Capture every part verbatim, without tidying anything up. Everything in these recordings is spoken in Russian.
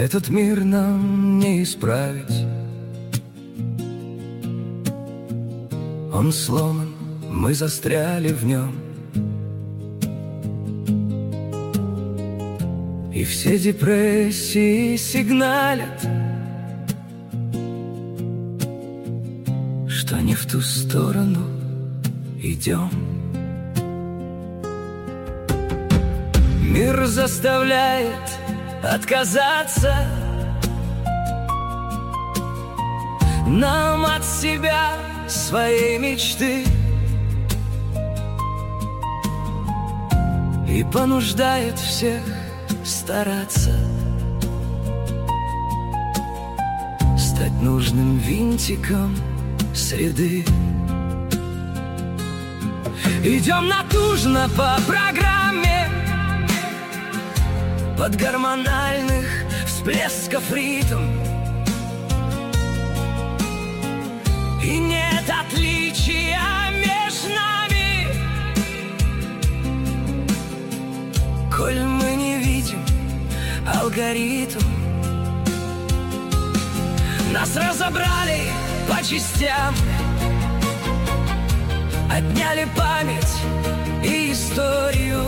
Этот мир нам не исправить. Он сломан, мы застряли в нем. И все депрессии сигналят, что не в ту сторону идем. Мир заставляет отказаться нам от себя, своей мечты, и понуждает всех стараться стать нужным винтиком среды. Идем натужно по программе под гормональных всплесков ритм, и нет отличия между нами, коль мы не видим алгоритм. Нас разобрали по частям, отняли память и историю,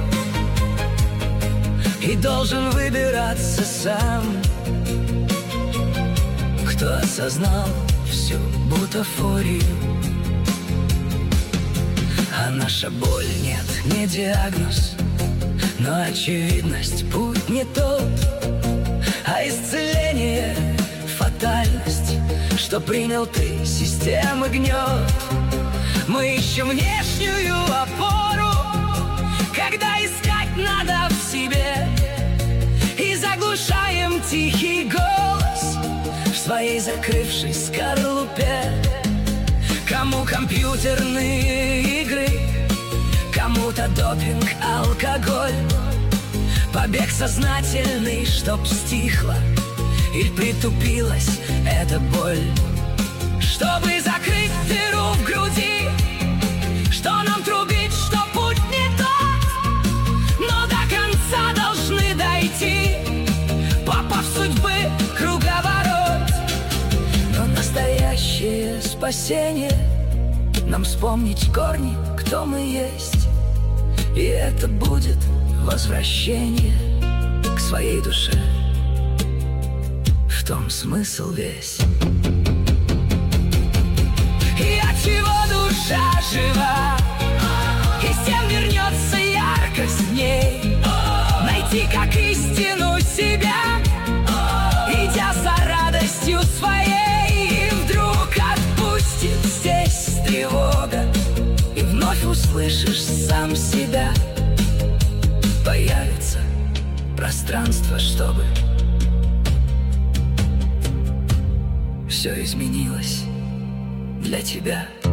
и должен выбираться сам, кто осознал всю бутафорию. А наша боль нет, не диагноз, но очевидность, путь не тот, а исцеление — фатальность, что принял ты системы гнет. Мы ищем внешнюю опору, когда искать надо в себе, и заглушаем тихий голос в своей закрывшей скорлупе. Кому компьютерные игры, кому-то допинг, алкоголь, побег сознательный, чтоб стихла или притупилась эта боль. Чтобы закрыть дыру в груди, что нам трубить, что путь не тот, но до конца должны дойти, попав в судьбы круговорот. Но настоящее спасение — нам вспомнить корни, кто мы есть, и это будет возвращение к своей душе. В том смысл весь. И от чего душа жива, и с тем вернется яркость в ней. Найти как истину себя, идя за радостью своей, и вдруг отпустит здесь тревога, и вновь услышишь сам себя. Появится пространство, чтобы все изменилось для тебя.